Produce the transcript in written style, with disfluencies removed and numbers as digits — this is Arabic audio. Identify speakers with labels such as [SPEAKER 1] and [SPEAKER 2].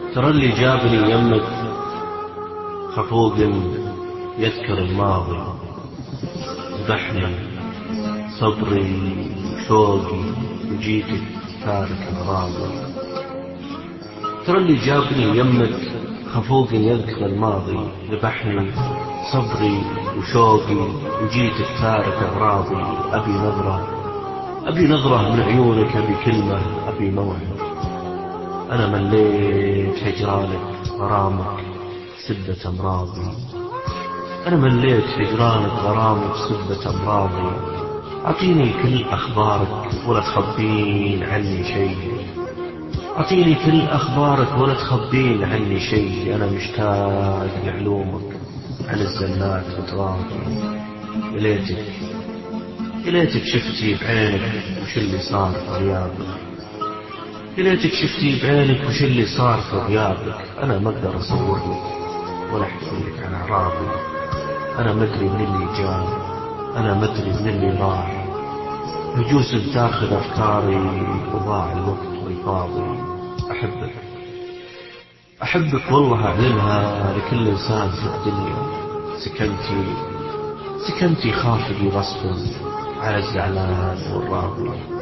[SPEAKER 1] ترى اللي جابني يمك خفوق يذكر الماضي، ذبحني صبري وشوقي وجيتك تارك أغراضي. ترى اللي جابني يمك خفوق يذكر الماضي، ذبحني صبري وشوقي وجيتك تارك أغراضي. أبي نظرة من عيونك، أبي كلمة، أبي موعد. أنا مليت هجرانك غرامك سدة أمراضي. أنا مليت هجرانك غرامك سدة أمراضي. أعطيني كل أخبارك ولا تخبين عني شيء، أعطيني كل أخبارك ولا تخبين عني شيء. أنا مشتاق لعلومك عن الزلات وتراضي. يليتك شفتي بعينك وش اللي صار في غيابك، يليتك شفتي بعينك وش اللي صار في غيابك. أنا ما أقدر أصور لك ولا أحكي لك عن أعراضي. أنا مدري من اللي جاء، أنا مدري من اللي راح. يجوز تاخذ أفكاري وضاع الوقت والفاضي. أحبك والله أعلنها لكل إنسان في الدنيا. سكنتي خافقي غصب على الزعلان والراضي.